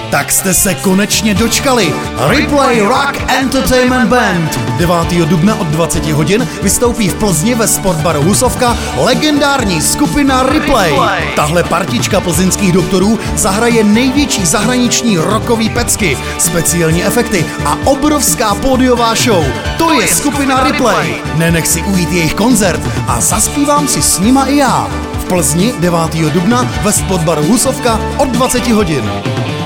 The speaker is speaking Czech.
Tak jste se konečně dočkali. Replay Rock Entertainment Band 9. dubna od 20 hodin vystoupí v Plzni ve Sportbaru Husovka legendární skupina Replay. Tahle partička plzeňských doktorů zahraje největší zahraniční rockový pecky, speciální efekty a obrovská pódiová show. To je skupina Replay. Nenech si ujít jejich koncert a zaspívám si s nima i já. V Plzni 9. dubna ve Sportbaru Husovka od 20 hodin.